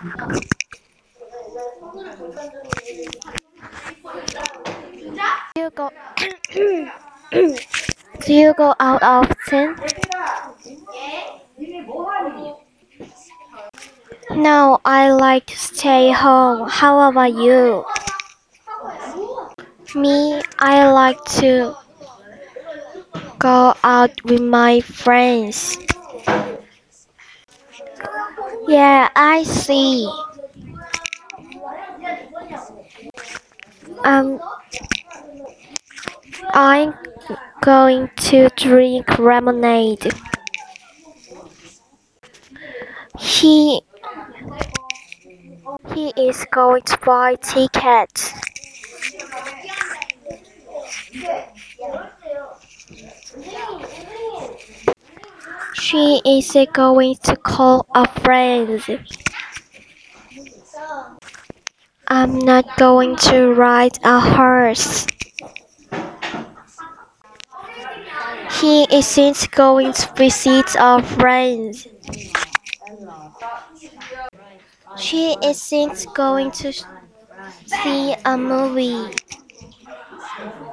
Do you go Do you go out often? No, I like to stay home. How about you? Me, I like to go out with my friends. Yeah, I see. Um, I'm going to drink lemonade. He he is going to buy tickets. She is going to call a friend. I'm not going to ride a horse. He isn't going to visit a friend. She isn't going to see a movie.